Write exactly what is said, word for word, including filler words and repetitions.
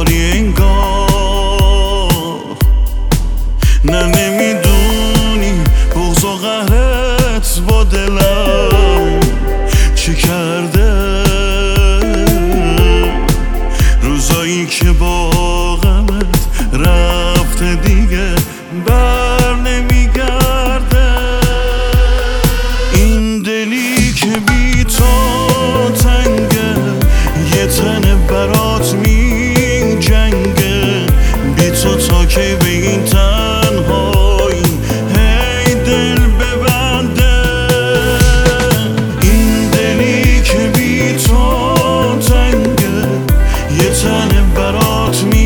باری انگار. نه نمیدونی بغض و قهرت با دلم چی کرده، روزایی که با غمت رفته دیگه بر نمیگرده. این دلی که بی تو تنگه، یه تنه برات می جنگه، بی تو تا کی به این تنهایی هی دل ببنده. این دلی که بی تو تنگه، یه تنه برات می